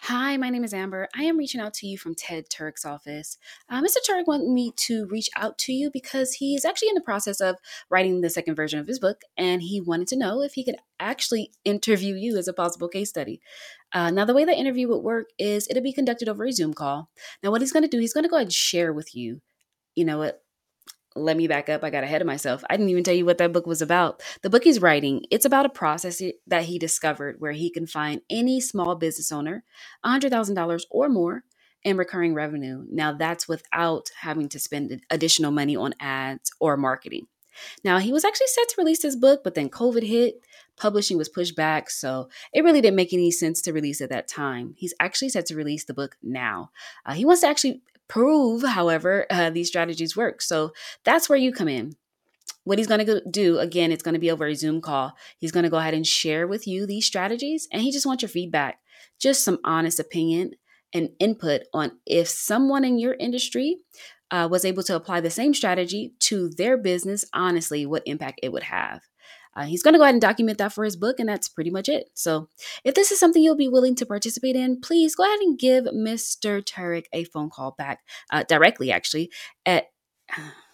Hi, my name is Amber. I am reaching out to you from Ted Turk's office. Mr. Turk wanted me to reach out to you because he is actually in the process of writing the second version of his book, and he wanted to know if he could actually interview you as a possible case study. Now, the way the interview would work is it'll be conducted over a Zoom call. Now, what he's going to do, he's going to go ahead and share with you. You know what? Let me back up. I got ahead of myself. I didn't even tell you what that book was about. The book he's writing, it's about a process that he discovered where he can find any small business owner $100,000 or more in recurring revenue. Now, that's without having to spend additional money on ads or marketing. Now, he was actually set to release this book, but then COVID hit. Publishing was pushed back, so it really didn't make any sense to release at that time. He's actually set to release the book now. He wants to actually prove, however, these strategies work. So that's where you come in. What he's going to do, again, it's going to be over a Zoom call. He's going to go ahead and share with you these strategies, and he just wants your feedback, just some honest opinion and input on if someone in your industry was able to apply the same strategy to their business, honestly, what impact it would have. He's going to go ahead and document that for his book, and that's pretty much it. So, if this is something you'll be willing to participate in, please go ahead and give Mr. Turek a phone call back directly, actually, at